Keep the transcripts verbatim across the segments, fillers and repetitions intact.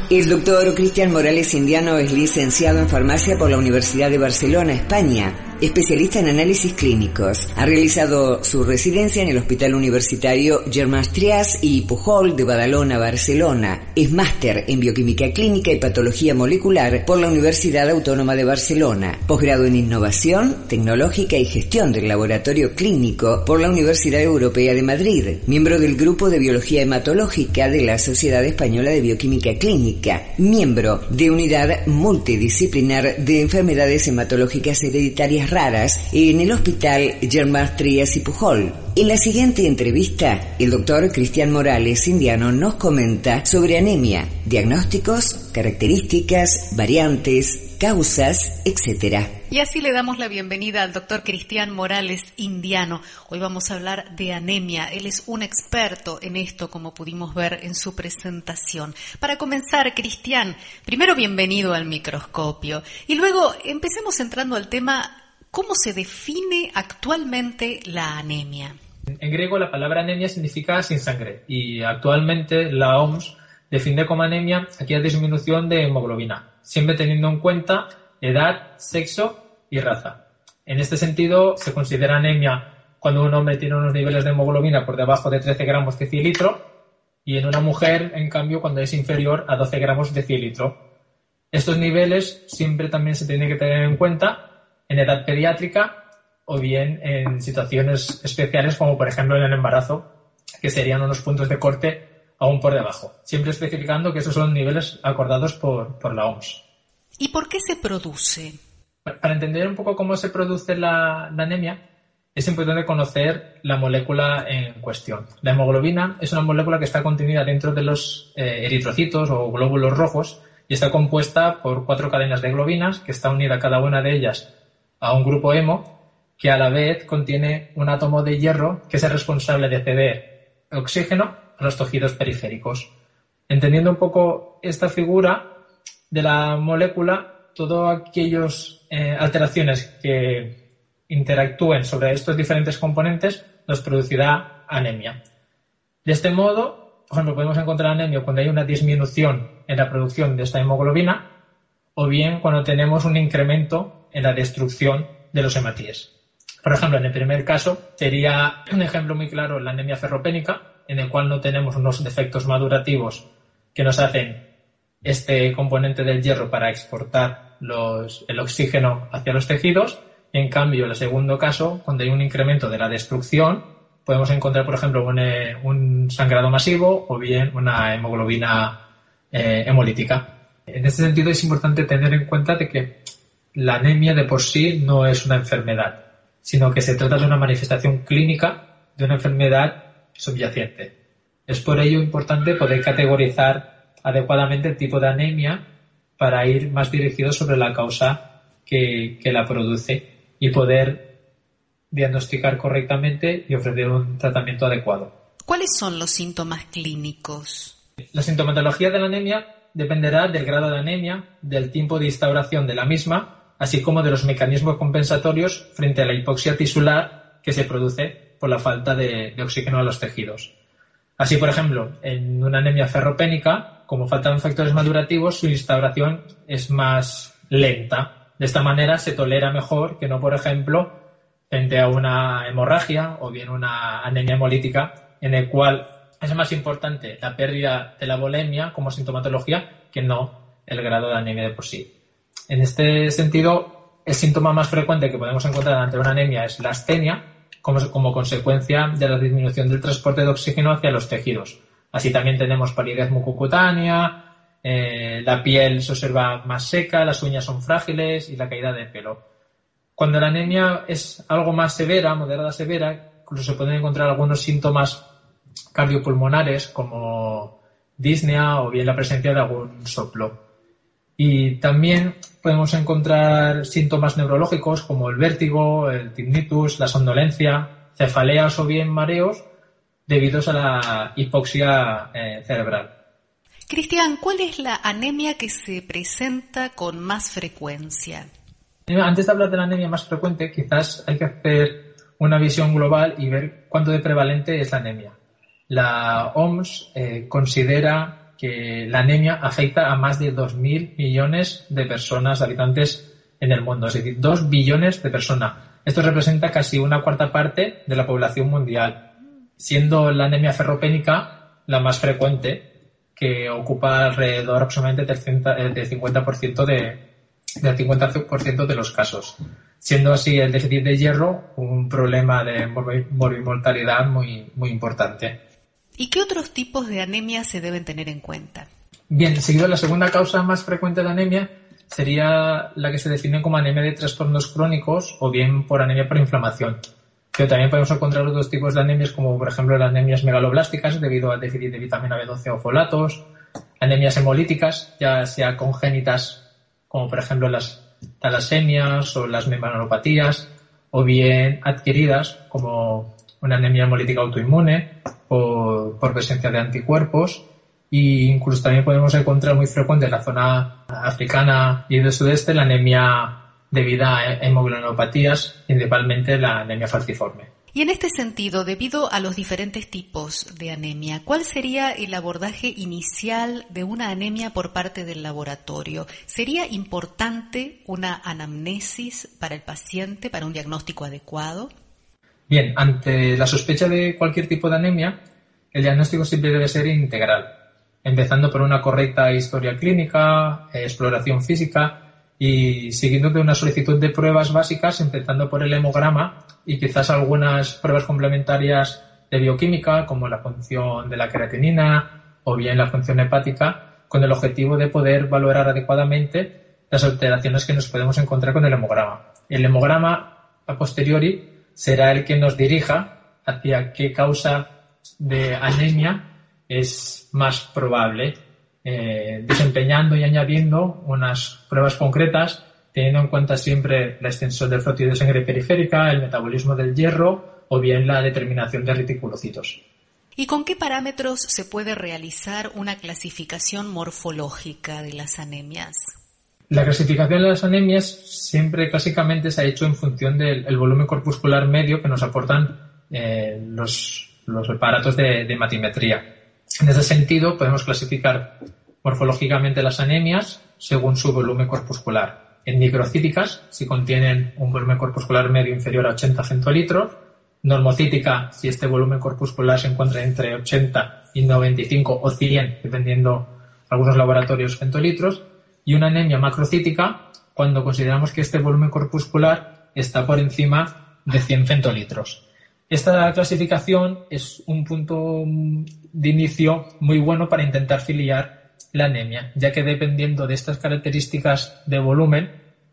El doctor Cristian Morales Indiano es licenciado en farmacia por la Universidad de Barcelona, España, especialista en análisis clínicos. Ha realizado su residencia en el Hospital Universitario Germans Trias y Pujol de Badalona, Barcelona. Es máster en Bioquímica Clínica y Patología Molecular por la Universidad Autónoma de Barcelona. Posgrado en Innovación Tecnológica y Gestión del Laboratorio Clínico por la Universidad Europea de Madrid. Miembro del Grupo de Biología Hematológica de la Sociedad Española de Bioquímica Clínica. Miembro de Unidad Multidisciplinar de Enfermedades Hematológicas Hereditarias Raras en el Hospital Germans Trias y Pujol. En la siguiente entrevista, el doctor Cristian Morales Indiano nos comenta sobre anemia, diagnósticos, características, variantes, causas, etcétera. Y así le damos la bienvenida al doctor Cristian Morales Indiano. Hoy vamos a hablar de anemia. Él es un experto en esto, como pudimos ver en su presentación. Para comenzar, Cristian, primero bienvenido al microscopio. Y luego empecemos entrando al tema, ¿cómo se define actualmente la anemia? En griego la palabra anemia significa sin sangre y actualmente la O M S define como anemia aquella disminución de hemoglobina, siempre teniendo en cuenta edad, sexo y raza. En este sentido, se considera anemia cuando un hombre tiene unos niveles de hemoglobina por debajo de trece gramos de cilitro y en una mujer, en cambio, cuando es inferior a doce gramos de cilitro. Estos niveles siempre también se tienen que tener en cuenta en edad pediátrica o bien en situaciones especiales como, por ejemplo, en el embarazo, que serían unos puntos de corte aún por debajo. Siempre especificando que esos son niveles acordados por, por la O M S. ¿Y por qué se produce? Para entender un poco cómo se produce la, la anemia, es importante conocer la molécula en cuestión. La hemoglobina es una molécula que está contenida dentro de los eh, eritrocitos o glóbulos rojos y está compuesta por cuatro cadenas de globinas que está unida cada una de ellas a un grupo hemo que a la vez contiene un átomo de hierro que es el responsable de ceder oxígeno a los tejidos periféricos. Entendiendo un poco esta figura de la molécula, todas aquellas eh, alteraciones que interactúen sobre estos diferentes componentes nos producirá anemia. De este modo, por ejemplo, podemos encontrar anemia cuando hay una disminución en la producción de esta hemoglobina o bien cuando tenemos un incremento en la destrucción de los hematíes. Por ejemplo, en el primer caso sería un ejemplo muy claro la anemia ferropénica, en el cual no tenemos unos defectos madurativos que nos hacen este componente del hierro para exportar los, el oxígeno hacia los tejidos. En cambio, en el segundo caso, cuando hay un incremento de la destrucción, podemos encontrar, por ejemplo, un, eh, un sangrado masivo o bien una hemoglobina eh, hemolítica. En este sentido, es importante tener en cuenta de que la anemia de por sí no es una enfermedad, sino que se trata de una manifestación clínica de una enfermedad subyacente. Es por ello importante poder categorizar adecuadamente el tipo de anemia para ir más dirigido sobre la causa que, que la produce y poder diagnosticar correctamente y ofrecer un tratamiento adecuado. ¿Cuáles son los síntomas clínicos? La sintomatología de la anemia dependerá del grado de anemia, del tiempo de instauración de la misma, así como de los mecanismos compensatorios frente a la hipoxia tisular que se produce por la falta de, de oxígeno a los tejidos. Así, por ejemplo, en una anemia ferropénica, como faltan factores madurativos, su instauración es más lenta. De esta manera se tolera mejor que no, por ejemplo, frente a una hemorragia o bien una anemia hemolítica, en el cual es más importante la pérdida de la volemia como sintomatología que no el grado de anemia de por sí. En este sentido, el síntoma más frecuente que podemos encontrar ante una anemia es la astenia, como, como consecuencia de la disminución del transporte de oxígeno hacia los tejidos. Así también tenemos palidez mucocutánea, eh, la piel se observa más seca, las uñas son frágiles y la caída de pelo. Cuando la anemia es algo más severa, moderada severa, incluso se pueden encontrar algunos síntomas cardiopulmonares como disnea o bien la presencia de algún soplo. Y también podemos encontrar síntomas neurológicos como el vértigo, el tinnitus, la somnolencia, cefaleas o bien mareos debidos a la hipoxia eh, cerebral. Cristian, ¿cuál es la anemia que se presenta con más frecuencia? Antes de hablar de la anemia más frecuente, quizás hay que hacer una visión global y ver cuánto de prevalente es la anemia. La O M S eh, considera que la anemia afecta a más de dos mil millones de personas, de habitantes en el mundo, es decir, dos billones de personas. Esto representa casi una cuarta parte de la población mundial, siendo la anemia ferropénica la más frecuente, que ocupa alrededor aproximadamente del cincuenta por ciento de, del cincuenta por ciento de los casos, siendo así el déficit de hierro un problema de morbimortalidad muy, muy importante. ¿Y qué otros tipos de anemia se deben tener en cuenta? Bien, seguido, la segunda causa más frecuente de anemia sería la que se define como anemia de trastornos crónicos o bien por anemia por inflamación. Pero también podemos encontrar otros tipos de anemias como, por ejemplo, las anemias megaloblásticas debido al déficit de vitamina B doce o folatos, anemias hemolíticas, ya sea congénitas como, por ejemplo, las talasemias o las membranopatías, o bien adquiridas como una anemia hemolítica autoinmune por, por presencia de anticuerpos. Y incluso también podemos encontrar muy frecuente en la zona africana y del sudeste la anemia debida a hemoglobinopatías, principalmente la anemia falciforme. Y en este sentido, debido a los diferentes tipos de anemia, ¿cuál sería el abordaje inicial de una anemia por parte del laboratorio? ¿Sería importante una anamnesis para el paciente, para un diagnóstico adecuado? Bien, ante la sospecha de cualquier tipo de anemia, el diagnóstico siempre debe ser integral, empezando por una correcta historia clínica, exploración física y siguiendo de una solicitud de pruebas básicas, empezando por el hemograma y quizás algunas pruebas complementarias de bioquímica, como la función de la creatinina o bien la función hepática, con el objetivo de poder valorar adecuadamente las alteraciones que nos podemos encontrar con el hemograma. El hemograma a posteriori será el que nos dirija hacia qué causa de anemia es más probable, eh, desempeñando y añadiendo unas pruebas concretas, teniendo en cuenta siempre la extensión del flotio de sangre periférica, el metabolismo del hierro o bien la determinación de reticulocitos. ¿Y con qué parámetros se puede realizar una clasificación morfológica de las anemias? La clasificación de las anemias siempre clásicamente se ha hecho en función del el volumen corpuscular medio que nos aportan eh, los, los aparatos de, de matimetría. En ese sentido, podemos clasificar morfológicamente las anemias según su volumen corpuscular. En microcíticas, si contienen un volumen corpuscular medio inferior a ochenta centilitros, normocítica, si este volumen corpuscular se encuentra entre ochenta y noventa y cinco o cien, dependiendo algunos laboratorios, centilitros, y una anemia macrocítica cuando consideramos que este volumen corpuscular está por encima de cien centilitros. Esta clasificación es un punto de inicio muy bueno para intentar filiar la anemia, ya que dependiendo de estas características de volumen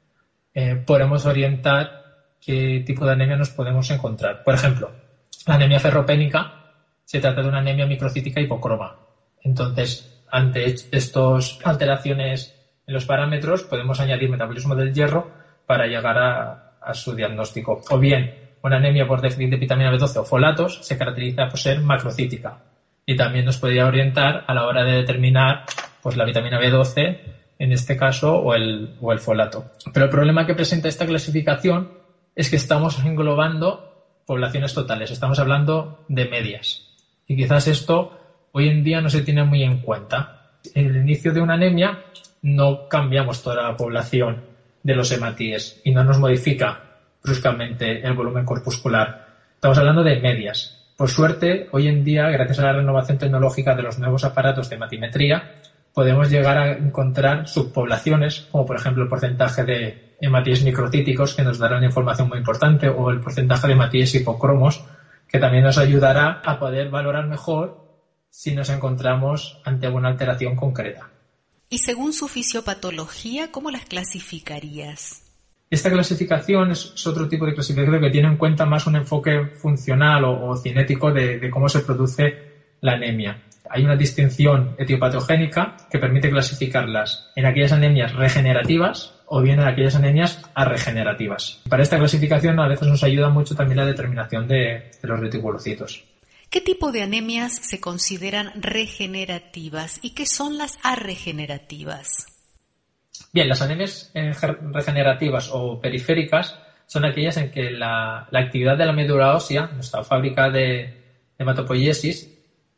eh, podemos orientar qué tipo de anemia nos podemos encontrar. Por ejemplo, la anemia ferropénica se trata de una anemia microcítica hipocroma. Entonces, ante estas alteraciones en los parámetros, podemos añadir metabolismo del hierro para llegar a, a su diagnóstico. O bien, una anemia por déficit de vitamina B doce o folatos se caracteriza por ser macrocítica y también nos podría orientar a la hora de determinar pues, la vitamina B doce, en este caso, o el, o el folato. Pero el problema que presenta esta clasificación es que estamos englobando poblaciones totales, estamos hablando de medias. Y quizás esto hoy en día no se tiene muy en cuenta. En el inicio de una anemia no cambiamos toda la población de los hematíes y no nos modifica bruscamente el volumen corpuscular. Estamos hablando de medias. Por suerte, hoy en día, gracias a la renovación tecnológica de los nuevos aparatos de matimetría, podemos llegar a encontrar subpoblaciones, como por ejemplo el porcentaje de hematíes microcíticos, que nos dará una información muy importante, o el porcentaje de hematíes hipocromos, que también nos ayudará a poder valorar mejor si nos encontramos ante una alteración concreta. Y según su fisiopatología, ¿cómo las clasificarías? Esta clasificación es otro tipo de clasificación que tiene en cuenta más un enfoque funcional o, o cinético de, de cómo se produce la anemia. Hay una distinción etiopatogénica que permite clasificarlas en aquellas anemias regenerativas o bien en aquellas anemias arregenerativas. Para esta clasificación a veces nos ayuda mucho también la determinación de, de los reticulocitos. ¿Qué tipo de anemias se consideran regenerativas y qué son las arregenerativas? Bien, las anemias regenerativas o periféricas son aquellas en que la, la actividad de la médula ósea, nuestra fábrica de hematopoiesis,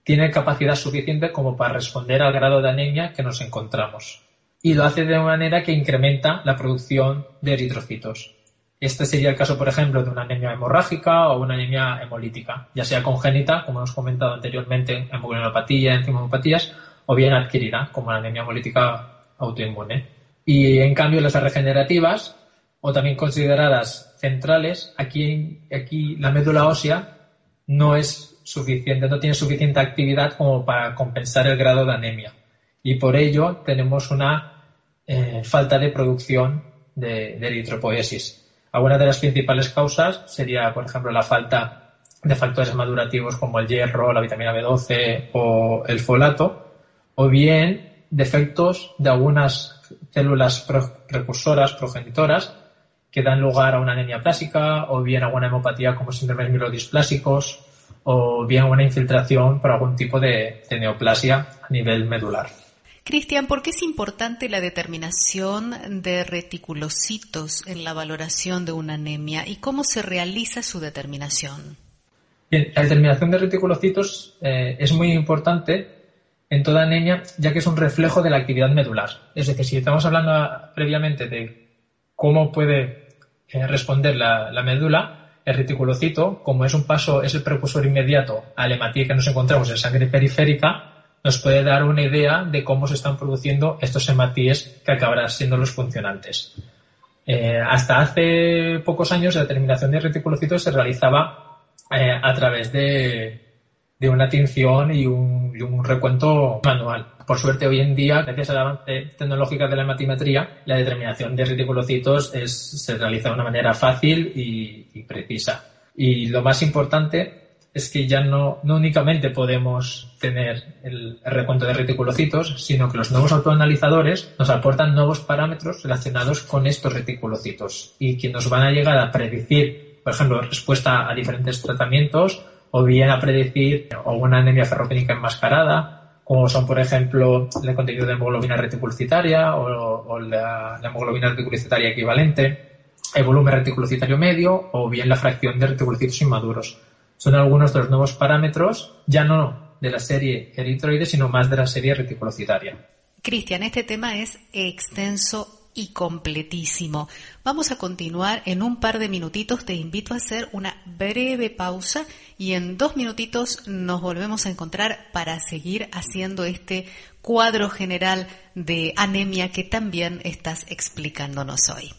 tiene capacidad suficiente como para responder al grado de anemia que nos encontramos. Y lo hace de manera que incrementa la producción de eritrocitos. Este sería el caso, por ejemplo, de una anemia hemorrágica o una anemia hemolítica, ya sea congénita, como hemos comentado anteriormente, hemoglobinopatía, enzimopatías, o bien adquirida, como la anemia hemolítica autoinmune. Y en cambio, las regenerativas, o también consideradas centrales, aquí, aquí la médula ósea no es suficiente, no tiene suficiente actividad como para compensar el grado de anemia. Y por ello tenemos una eh, falta de producción de, de eritropoiesis. Algunas de las principales causas sería, por ejemplo, la falta de factores madurativos como el hierro, la vitamina B doce o el folato, o bien defectos de algunas células precursoras, progenitoras, que dan lugar a una anemia plásica, o bien alguna hemopatía como síndromes mielodisplásicos, o bien una infiltración por algún tipo de, de neoplasia a nivel medular. Cristian, ¿por qué es importante la determinación de reticulocitos en la valoración de una anemia y cómo se realiza su determinación? Bien, la determinación de reticulocitos eh, es muy importante en toda anemia, ya que es un reflejo de la actividad medular. Es decir, si estamos hablando a, previamente de cómo puede eh, responder la, la médula, el reticulocito, como es un paso, es el precursor inmediato al hematíe que nos encontramos en sangre periférica, nos puede dar una idea de cómo se están produciendo estos hematíes que acabarán siendo los funcionantes. Eh, hasta hace pocos años la determinación de reticulocitos se realizaba eh, a través de, de una tinción y un, y un recuento manual. Por suerte, hoy en día, gracias al avance tecnológico de la hematimetría, la determinación de reticulocitos es, se realiza de una manera fácil y, y precisa. Y lo más importante es que ya no, no únicamente podemos tener el, el recuento de reticulocitos, sino que los nuevos autoanalizadores nos aportan nuevos parámetros relacionados con estos reticulocitos y que nos van a llegar a predecir, por ejemplo, respuesta a diferentes tratamientos, o bien a predecir una anemia ferropénica enmascarada, como son, por ejemplo, el contenido de hemoglobina reticulocitaria o, o la, la hemoglobina reticulocitaria equivalente, el volumen reticulocitario medio o bien la fracción de reticulocitos inmaduros. Son algunos de los nuevos parámetros, ya no de la serie eritroide, sino más de la serie reticulocitaria. Cristian, este tema es extenso y completísimo. Vamos a continuar en un par de minutitos. Te invito a hacer una breve pausa y en dos minutitos nos volvemos a encontrar para seguir haciendo este cuadro general de anemia que también estás explicándonos hoy.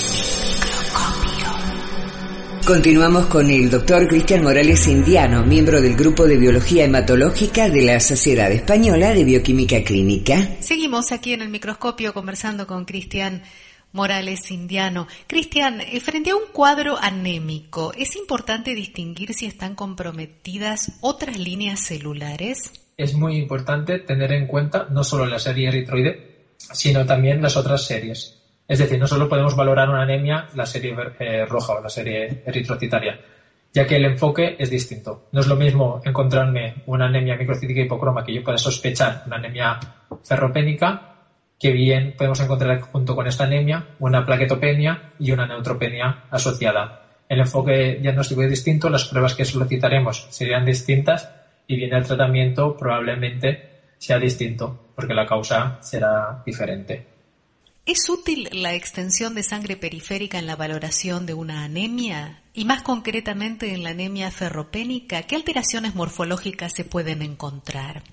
Continuamos con el doctor Cristian Morales Indiano, miembro del Grupo de Biología Hematológica de la Sociedad Española de Bioquímica Clínica. Seguimos aquí en el microscopio conversando con Cristian Morales Indiano. Cristian, frente a un cuadro anémico, ¿es importante distinguir si están comprometidas otras líneas celulares? Es muy importante tener en cuenta no solo la serie eritroide, sino también las otras series. Es decir, no solo podemos valorar una anemia, la serie eh, roja o la serie eritrocitaria, ya que el enfoque es distinto. No es lo mismo encontrarme una anemia microcítica hipocroma que yo pueda sospechar una anemia ferropénica, que bien podemos encontrar junto con esta anemia una plaquetopenia y una neutropenia asociada. El enfoque diagnóstico es distinto, las pruebas que solicitaremos serían distintas y bien el tratamiento probablemente sea distinto, porque la causa será diferente. ¿Es útil la extensión de sangre periférica en la valoración de una anemia? Y más concretamente en la anemia ferropénica, ¿qué alteraciones morfológicas se pueden encontrar?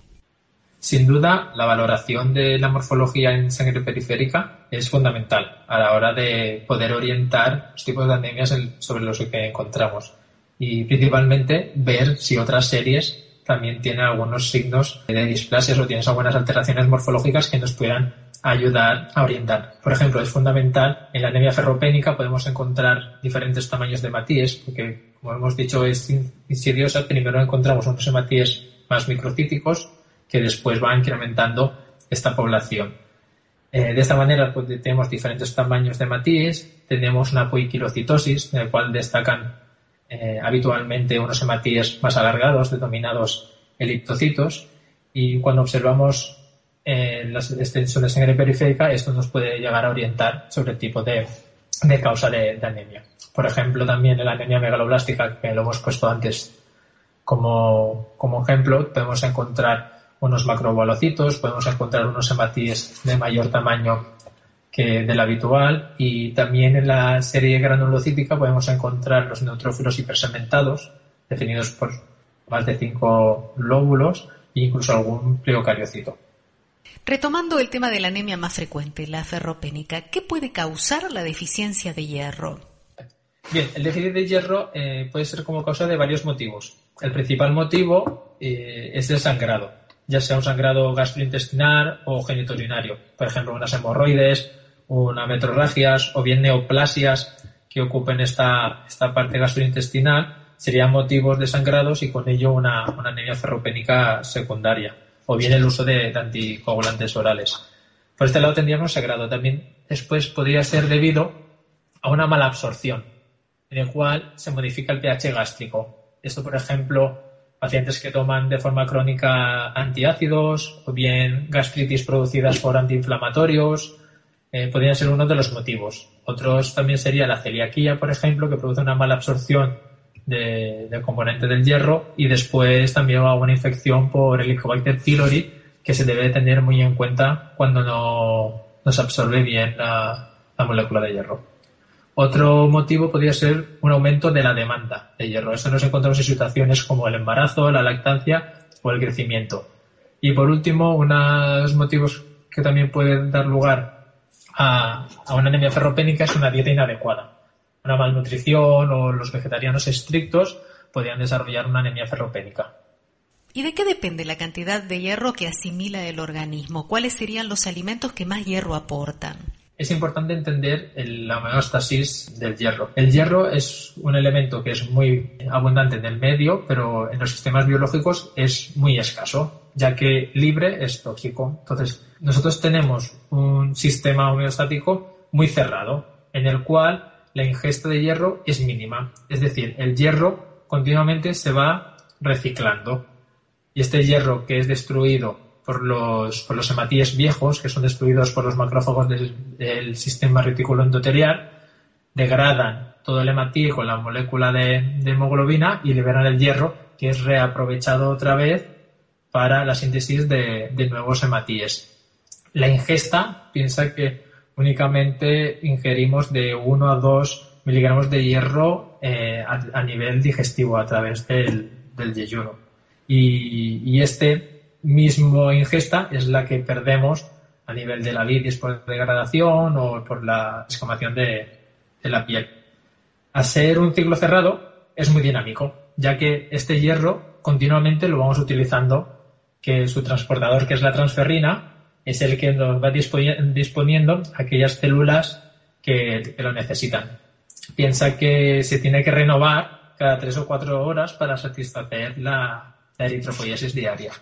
Sin duda, la valoración de la morfología en sangre periférica es fundamental a la hora de poder orientar los tipos de anemias sobre los que encontramos. Y principalmente ver si otras series también tienen algunos signos de displasias o tienes algunas alteraciones morfológicas que nos puedan ayudar a orientar. Por ejemplo, es fundamental en la anemia ferropénica podemos encontrar diferentes tamaños de hematíes, porque como hemos dicho es insidiosa. Primero encontramos unos hematíes más microcíticos que después van incrementando esta población. Eh, de esta manera pues, tenemos diferentes tamaños de hematíes, tenemos una poiquilocitosis en el cual destacan eh, habitualmente unos hematíes más alargados denominados eliptocitos, y cuando observamos Eh, la extensión de sangre periférica, esto nos puede llegar a orientar sobre el tipo de, de causa de, de anemia. Por ejemplo, también en la anemia megaloblástica, que lo hemos puesto antes Como, como ejemplo, podemos encontrar unos macrobalocitos, podemos encontrar unos hematíes de mayor tamaño que del habitual, y también en la serie granulocítica podemos encontrar los neutrófilos hipersegmentados, definidos por más de cinco lóbulos e incluso algún pleocariocito. Retomando el tema de la anemia más frecuente, la ferropénica, ¿qué puede causar la deficiencia de hierro? Bien, el déficit de hierro eh, puede ser como causa de varios motivos. El principal motivo eh, es el sangrado, ya sea un sangrado gastrointestinal o genitourinario. Por ejemplo, unas hemorroides, una metrorragias o bien neoplasias que ocupen esta, esta parte gastrointestinal serían motivos de sangrados y con ello una, una anemia ferropénica secundaria, o bien el uso de, de anticoagulantes orales. Por este lado tendríamos sangrado. También después podría ser debido a una mala absorción, en el cual se modifica el pH gástrico. Esto, por ejemplo, pacientes que toman de forma crónica antiácidos o bien gastritis producidas por antiinflamatorios, eh, podrían ser uno de los motivos. Otros también sería la celiaquía, por ejemplo, que produce una mala absorción de, del componente del hierro, y después también una infección por Helicobacter pylori que se debe tener muy en cuenta cuando no, no se absorbe bien la, la molécula de hierro. Otro motivo podría ser un aumento de la demanda de hierro. Esto nos encontramos en situaciones como el embarazo, la lactancia o el crecimiento. Y por último, unos motivos que también pueden dar lugar a, a una anemia ferropénica es una dieta inadecuada. Una malnutrición o los vegetarianos estrictos podrían desarrollar una anemia ferropénica. ¿Y de qué depende la cantidad de hierro que asimila el organismo? ¿Cuáles serían los alimentos que más hierro aportan? Es importante entender el, la homeostasis del hierro. El hierro es un elemento que es muy abundante en el medio, pero en los sistemas biológicos es muy escaso, ya que libre es tóxico. Entonces, nosotros tenemos un sistema homeostático muy cerrado, en el cual la ingesta de hierro es mínima. Es decir, el hierro continuamente se va reciclando. Y este hierro que es destruido por los, por los hematíes viejos, que son destruidos por los macrófagos del, del sistema retículo endotelial, degradan todo el hematíe con la molécula de, de hemoglobina y liberan el hierro, que es reaprovechado otra vez para la síntesis de, de nuevos hematíes. La ingesta, piensa que únicamente ingerimos de uno a dos miligramos de hierro eh, a, a nivel digestivo a través del, del yeyuno. Y, y este mismo ingesta es la que perdemos a nivel de la litis por degradación o por la escamación de, de la piel. Al ser un ciclo cerrado es muy dinámico, ya que este hierro continuamente lo vamos utilizando, que su transportador, que es la transferrina, es el que nos va disponiendo aquellas células que, que lo necesitan. Piensa que se tiene que renovar cada tres o cuatro horas para satisfacer la, la eritropoiesis diaria.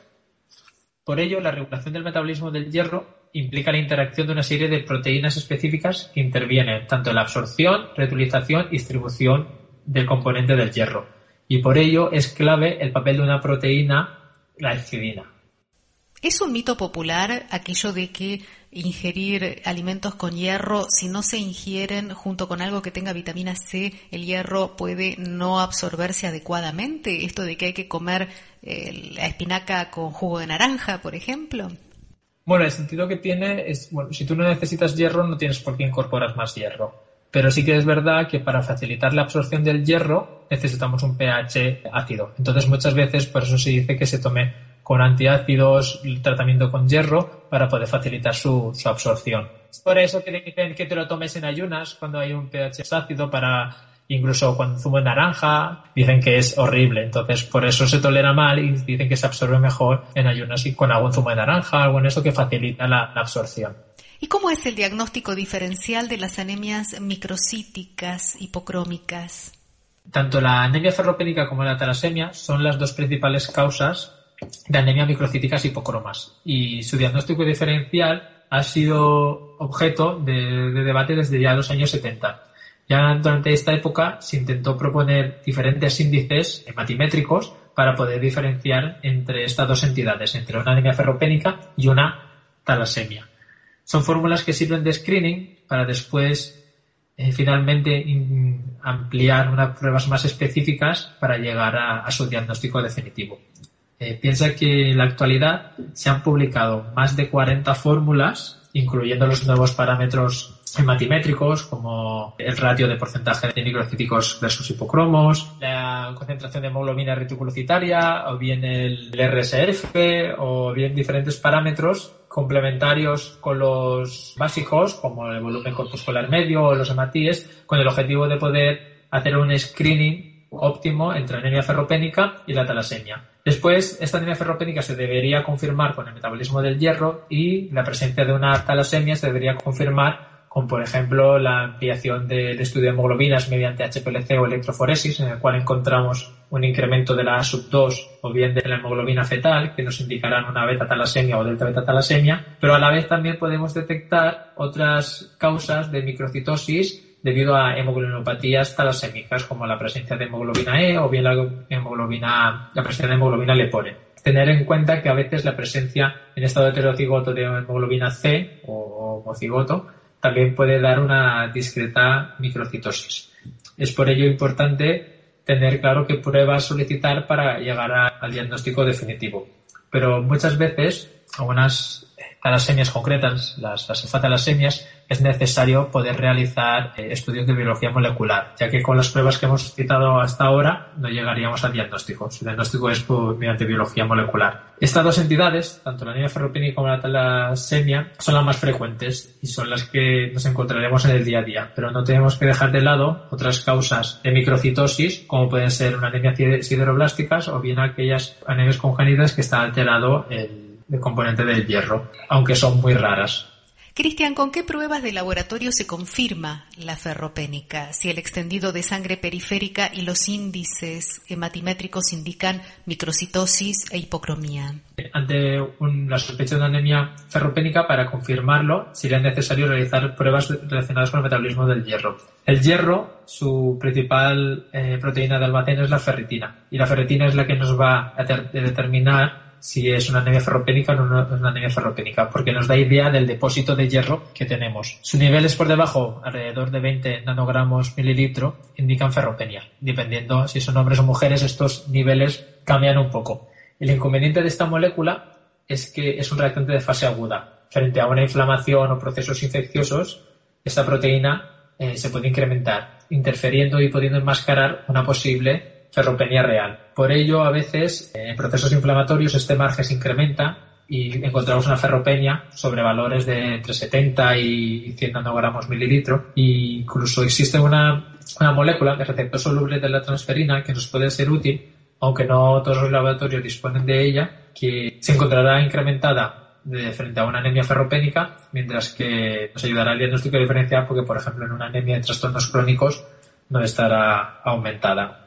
Por ello, la regulación del metabolismo del hierro implica la interacción de una serie de proteínas específicas que intervienen tanto en la absorción, reutilización y distribución del componente del hierro. Y por ello es clave el papel de una proteína, la histidina. ¿Es un mito popular aquello de que ingerir alimentos con hierro, si no se ingieren junto con algo que tenga vitamina C, el hierro puede no absorberse adecuadamente? ¿Esto de que hay que comer eh, la espinaca con jugo de naranja, por ejemplo? Bueno, el sentido que tiene es, bueno, si tú no necesitas hierro, no tienes por qué incorporar más hierro. Pero sí que es verdad que para facilitar la absorción del hierro necesitamos un pH ácido. Entonces, muchas veces por eso se dice que se tome con antiácidos, el tratamiento con hierro, para poder facilitar su, su absorción. Por eso que dicen que te lo tomes en ayunas cuando hay un pH ácido, para incluso cuando zumo de naranja, dicen que es horrible. Entonces, por eso se tolera mal y dicen que se absorbe mejor en ayunas y con algún zumo de naranja, algo en eso que facilita la, la absorción. ¿Y cómo es el diagnóstico diferencial de las anemias microcíticas hipocrómicas? Tanto la anemia ferropénica como la talasemia son las dos principales causas de anemia microcíticas hipocromas, y su diagnóstico diferencial ha sido objeto de, de debate desde ya los años setenta. Ya durante esta época se intentó proponer diferentes índices hematimétricos para poder diferenciar entre estas dos entidades, entre una anemia ferropénica y una talasemia. Son fórmulas que sirven de screening para después eh, finalmente in, ampliar unas pruebas más específicas para llegar a, a su diagnóstico definitivo. Eh, piensa que en la actualidad se han publicado más de cuarenta fórmulas, incluyendo los nuevos parámetros hematimétricos como el ratio de porcentaje de microcíticos versus hipocromos, la concentración de hemoglobina reticulocitaria, o bien el R S F, o bien diferentes parámetros complementarios con los básicos como el volumen corpuscular medio o los hematíes, con el objetivo de poder hacer un screening óptimo entre anemia ferropénica y la talasemia. Después, esta anemia ferropénica se debería confirmar con el metabolismo del hierro y la presencia de una talasemia se debería confirmar con, por ejemplo, la ampliación del estudio de hemoglobinas mediante H P L C o electroforesis, en el cual encontramos un incremento de la A sub dos o bien de la hemoglobina fetal, que nos indicarán una beta-talasemia o delta-beta-talasemia, pero a la vez también podemos detectar otras causas de microcitosis debido a hemoglobinopatías talasémicas, como la presencia de hemoglobina E o bien la, hemoglobina, la presencia de hemoglobina lepore. Tener en cuenta que a veces la presencia en estado heterocigoto de hemoglobina C o homocigoto también puede dar una discreta microcitosis. Es por ello importante tener claro qué pruebas solicitar para llegar a, al diagnóstico definitivo. Pero muchas veces, algunas talasemias concretas, las, las enfatasemias, es necesario poder realizar eh, estudios de biología molecular, ya que con las pruebas que hemos citado hasta ahora no llegaríamos al diagnóstico. Su diagnóstico es por, mediante biología molecular. Estas dos entidades, tanto la anemia ferropénica como la talasemia, son las más frecuentes y son las que nos encontraremos en el día a día, pero no tenemos que dejar de lado otras causas de microcitosis, como pueden ser una anemia sideroblásticas o bien aquellas anemias congénitas que está alterado el el componente del hierro, aunque son muy raras. Cristian, ¿con qué pruebas de laboratorio se confirma la ferropénica? Si el extendido de sangre periférica y los índices hematimétricos indican microcitosis e hipocromía. Ante un, la sospecha de una anemia ferropénica, para confirmarlo, sería necesario realizar pruebas relacionadas con el metabolismo del hierro. El hierro, su principal eh, proteína de almacén es la ferritina, y la ferritina es la que nos va a ter- determinar si es una anemia ferropénica o no es una anemia ferropénica, porque nos da idea del depósito de hierro que tenemos. Sus niveles por debajo, alrededor de veinte nanogramos mililitro, indican ferropenia. Dependiendo si son hombres o mujeres, estos niveles cambian un poco. El inconveniente de esta molécula es que es un reactante de fase aguda. Frente a una inflamación o procesos infecciosos, esta proteína eh, se puede incrementar, interfiriendo y pudiendo enmascarar una posible ferropenia real. Por ello, a veces, en procesos inflamatorios, este margen se incrementa y encontramos una ferropenia sobre valores de entre setenta y cien nanogramos mililitro. E incluso existe una, una molécula de receptor soluble de la transferina que nos puede ser útil, aunque no todos los laboratorios disponen de ella, que se encontrará incrementada de frente a una anemia ferropénica, mientras que nos ayudará al diagnóstico diferencial porque, por ejemplo, en una anemia de trastornos crónicos no estará aumentada.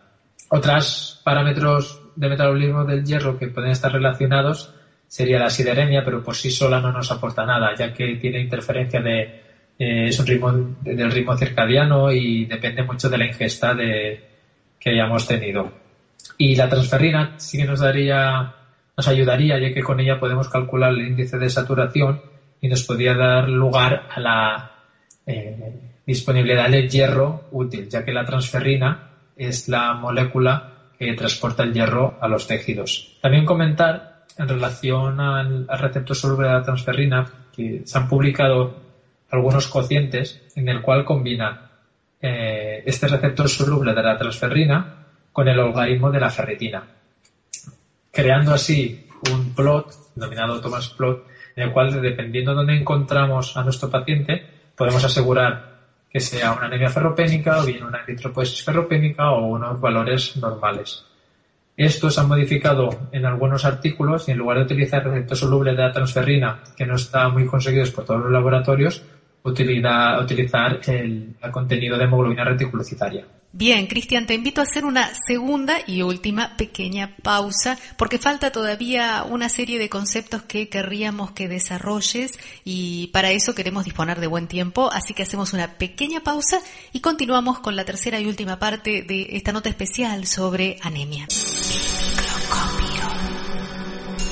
Otros parámetros de metabolismo del hierro que pueden estar relacionados sería la sideremia, pero por sí sola no nos aporta nada, ya que tiene interferencia de, eh, es un ritmo de, del ritmo circadiano y depende mucho de la ingesta de, que hayamos tenido. Y la transferrina sí que nos daría, nos ayudaría, ya que con ella podemos calcular el índice de saturación y nos podría dar lugar a la eh, disponibilidad de hierro útil, ya que la transferrina es la molécula que transporta el hierro a los tejidos. También comentar en relación al, al receptor soluble de la transferrina que se han publicado algunos cocientes en el cual combinan eh, este receptor soluble de la transferrina con el logaritmo de la ferritina, creando así un plot denominado Thomas plot, en el cual, dependiendo de dónde encontramos a nuestro paciente, podemos asegurar que sea una anemia ferropénica o bien una eritropoiesis ferropénica o unos valores normales. Estos se han modificado en algunos artículos y en lugar de utilizar el receptor soluble de la transferrina, que no está muy conseguido por todos los laboratorios, utiliza, utilizar el, el contenido de hemoglobina reticulocitaria. Bien, Cristian, te invito a hacer una segunda y última pequeña pausa, porque falta todavía una serie de conceptos que querríamos que desarrolles y para eso queremos disponer de buen tiempo, así que hacemos una pequeña pausa y continuamos con la tercera y última parte de esta nota especial sobre anemia.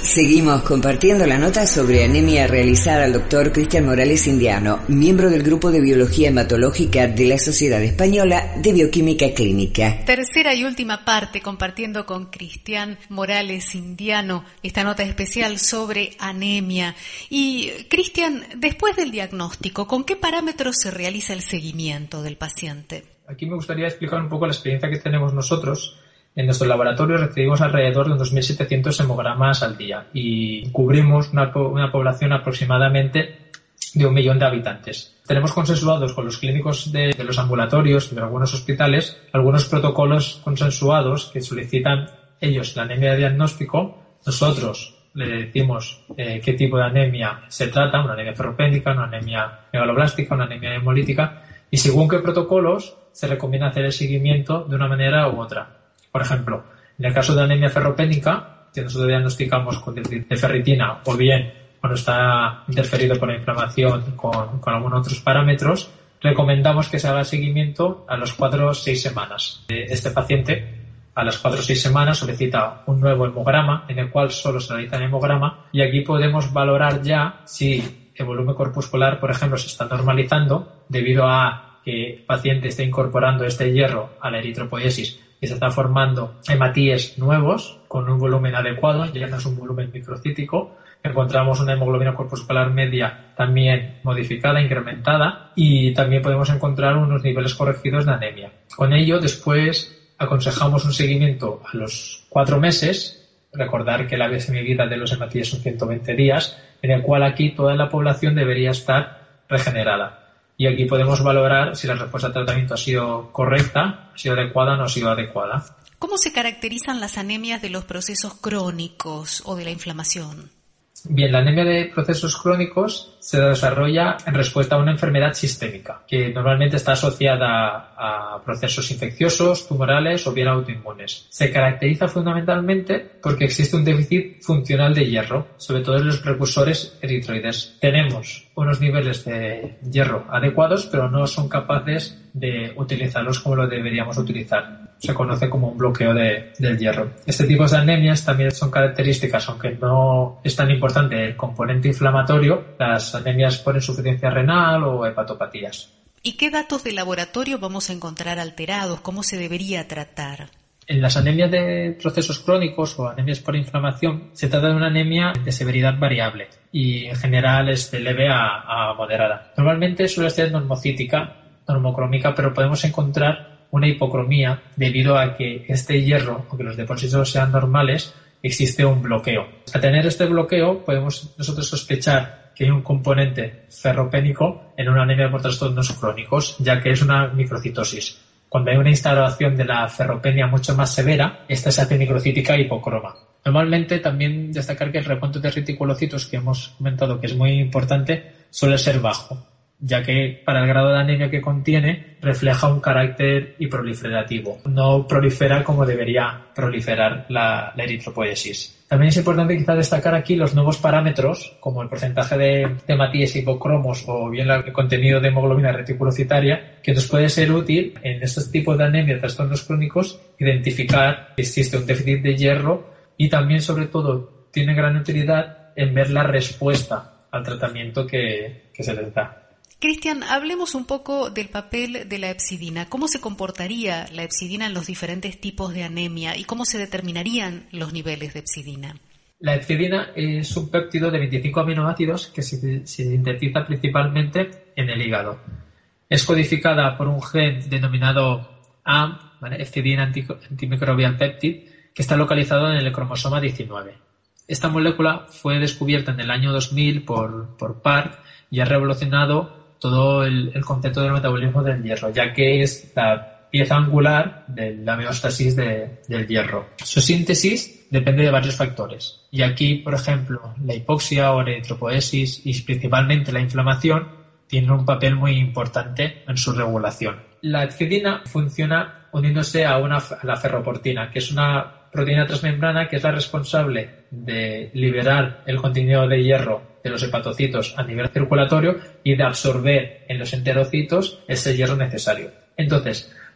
Seguimos compartiendo la nota sobre anemia realizada al doctor Cristian Morales Indiano, miembro del Grupo de Biología Hematológica de la Sociedad Española de Bioquímica Clínica. Tercera y última parte, compartiendo con Cristian Morales Indiano esta nota especial sobre anemia. Y, Cristian, después del diagnóstico, ¿con qué parámetros se realiza el seguimiento del paciente? Aquí me gustaría explicar un poco la experiencia que tenemos nosotros. En nuestro laboratorio recibimos alrededor de dos mil setecientos hemogramas al día y cubrimos una, una población aproximadamente de un millón de habitantes. Tenemos consensuados con los clínicos de, de los ambulatorios y de algunos hospitales algunos protocolos consensuados que solicitan ellos la anemia de diagnóstico. Nosotros le decimos eh, qué tipo de anemia se trata, una anemia ferropénica, una anemia megaloblástica, una anemia hemolítica, y según qué protocolos se recomienda hacer el seguimiento de una manera u otra. Por ejemplo, en el caso de anemia ferropénica, que nosotros diagnosticamos con déficit de ferritina o bien cuando está interferido por la inflamación con, con algunos otros parámetros, recomendamos que se haga seguimiento a las cuatro o seis semanas. Este paciente a las cuatro o seis semanas solicita un nuevo hemograma en el cual solo se realiza el hemograma y aquí podemos valorar ya si el volumen corpuscular, por ejemplo, se está normalizando debido a que el paciente está incorporando este hierro a la eritropoiesis y se está formando hematíes nuevos con un volumen adecuado, ya no es un volumen microcítico. Encontramos una hemoglobina corpuscular media también modificada, incrementada, y también podemos encontrar unos niveles corregidos de anemia. Con ello, después aconsejamos un seguimiento a los cuatro meses, recordar que la vida de los hematíes son ciento veinte días, en el cual aquí toda la población debería estar regenerada. Y aquí podemos valorar si la respuesta al tratamiento ha sido correcta, ha sido adecuada o no ha sido adecuada. ¿Cómo se caracterizan las anemias de los procesos crónicos o de la inflamación? Bien, la anemia de procesos crónicos se desarrolla en respuesta a una enfermedad sistémica, que normalmente está asociada a procesos infecciosos, tumorales o bien autoinmunes. Se caracteriza fundamentalmente porque existe un déficit funcional de hierro, sobre todo en los precursores eritroides. Tenemos unos niveles de hierro adecuados, pero no son capaces de utilizarlos como lo deberíamos utilizar. Se conoce como un bloqueo de, del hierro. Este tipo de anemias también son características, aunque no es tan importante el componente inflamatorio, las anemias por insuficiencia renal o hepatopatías. ¿Y qué datos de laboratorio vamos a encontrar alterados? ¿Cómo se debería tratar? En las anemias de procesos crónicos o anemias por inflamación se trata de una anemia de severidad variable y en general es de leve a, a moderada. Normalmente suele ser normocítica, normocrómica, pero podemos encontrar una hipocromía debido a que este hierro, aunque los depósitos sean normales, existe un bloqueo. Al tener este bloqueo podemos nosotros sospechar que hay un componente ferropénico en una anemia por trastornos crónicos, ya que es una microcitosis. Cuando hay una instalación de la ferropenia mucho más severa, esta se hace microcítica hipocroma. Normalmente también destacar que el recuento de reticulocitos, que hemos comentado que es muy importante, suele ser bajo, ya que para el grado de anemia que contiene refleja un carácter hiperproliferativo. No prolifera como debería proliferar la, la eritropoiesis. También es importante quizá destacar aquí los nuevos parámetros, como el porcentaje de hematíes hipocromos o bien el contenido de hemoglobina reticulocitaria, que nos puede ser útil en estos tipos de anemia de trastornos crónicos identificar que existe un déficit de hierro y también, sobre todo, tiene gran utilidad en ver la respuesta al tratamiento que, que se les da. Cristian, hablemos un poco del papel de la hepcidina. ¿Cómo se comportaría la hepcidina en los diferentes tipos de anemia y cómo se determinarían los niveles de hepcidina? La hepcidina es un péptido de veinticinco aminoácidos que se, se sintetiza principalmente en el hígado. Es codificada por un gen denominado A M P, ¿vale? Hepcidina Antimicrobial Peptide, que está localizado en el cromosoma diecinueve. Esta molécula fue descubierta en el año dos mil por, por Park y ha revolucionado todo el, el concepto del metabolismo del hierro, ya que es la pieza angular de la homeostasis de, del hierro. Su síntesis depende de varios factores. Y aquí, por ejemplo, la hipoxia o la eritropoiesis y principalmente la inflamación tienen un papel muy importante en su regulación. La hepcidina funciona uniéndose a, una, a la ferroportina, que es una proteína transmembrana que es la responsable de liberar el contenido de hierro de los hepatocitos a nivel circulatorio y de absorber en los enterocitos ese hierro necesario. Entonces,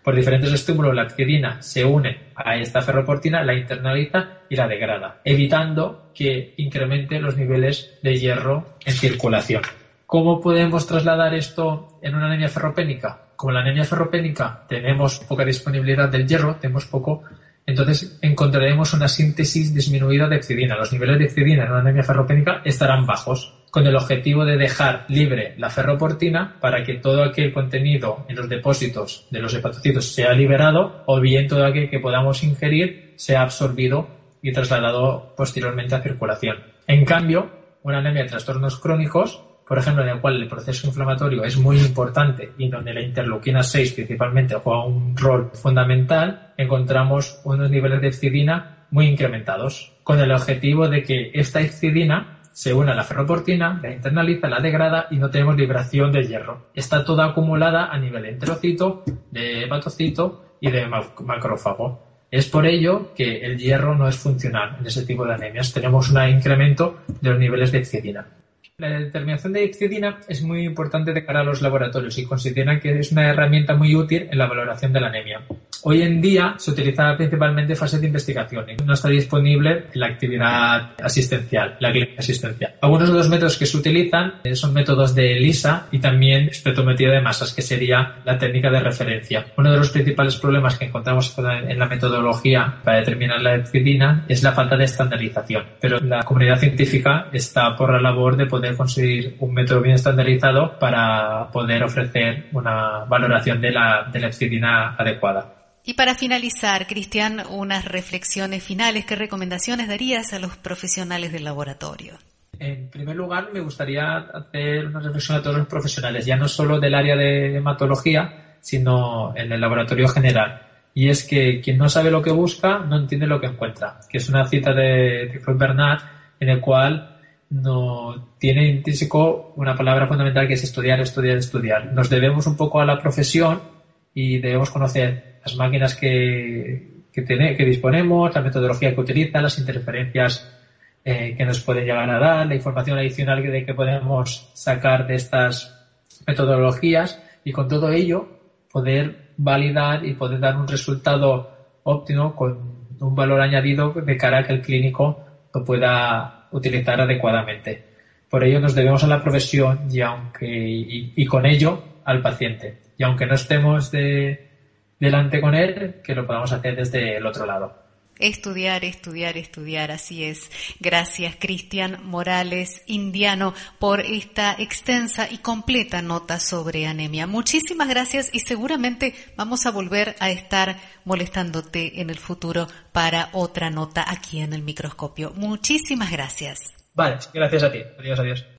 Por diferentes estímulos la hepcidina se une a esta ferroportina, la internaliza y la degrada, evitando que incremente los niveles de hierro en circulación. ¿Cómo podemos trasladar esto en una anemia ferropénica? Como en la anemia ferropénica tenemos poca disponibilidad del hierro, tenemos poco, entonces encontraremos una síntesis disminuida de hepcidina. Los niveles de hepcidina en una anemia ferropénica estarán bajos, con el objetivo de dejar libre la ferroportina para que todo aquel contenido en los depósitos de los hepatocitos sea liberado, o bien todo aquel que podamos ingerir sea absorbido y trasladado posteriormente a circulación. En cambio, una anemia de trastornos crónicos, por ejemplo, en el cual el proceso inflamatorio es muy importante y donde la interleuquina seis principalmente juega un rol fundamental, encontramos unos niveles de hepcidina muy incrementados, con el objetivo de que esta hepcidina se une a la ferroportina, la internaliza, la degrada y no tenemos liberación de hierro. Está toda acumulada a nivel de enterocito, de hepatocito y de macrófago. Es por ello que el hierro no es funcional en ese tipo de anemias. Tenemos un incremento de los niveles de hepcidina. La determinación de hepcidina es muy importante de cara a los laboratorios y consideran que es una herramienta muy útil en la valoración de la anemia. Hoy en día se utiliza principalmente en fase de investigación y no está disponible en la actividad asistencial, la clínica asistencial. Algunos de los métodos que se utilizan son métodos de ELISA y también espectrometría de masas, que sería la técnica de referencia. Uno de los principales problemas que encontramos en la metodología para determinar la hepcidina es la falta de estandarización, pero la comunidad científica está por la labor de poder conseguir un método bien estandarizado para poder ofrecer una valoración de la, de la hepcidina adecuada. Y para finalizar, Cristian, unas reflexiones finales, ¿qué recomendaciones darías a los profesionales del laboratorio? En primer lugar, me gustaría hacer una reflexión a todos los profesionales, ya no solo del área de hematología, sino en el laboratorio general. Y es que quien no sabe lo que busca, no entiende lo que encuentra, que es una cita de, de Freud Bernard, en el cual no tiene intrínseco una palabra fundamental que es estudiar, estudiar, estudiar. Nos debemos un poco a la profesión y debemos conocer las máquinas que, que, tiene, que disponemos, la metodología que utiliza, las interferencias eh, que nos pueden llegar a dar, la información adicional que, de que podemos sacar de estas metodologías y con todo ello poder validar y poder dar un resultado óptimo con un valor añadido de cara a que el clínico lo pueda utilizar adecuadamente. Por ello nos debemos a la profesión y, aunque, y, y con ello al paciente. Y aunque no estemos de, delante con él, que lo podamos hacer desde el otro lado. Estudiar, estudiar, estudiar, así es. Gracias, Cristian Morales Indiano, por esta extensa y completa nota sobre anemia. Muchísimas gracias y seguramente vamos a volver a estar molestándote en el futuro para otra nota aquí en el microscopio. Muchísimas gracias. Vale, gracias a ti. Adiós, adiós.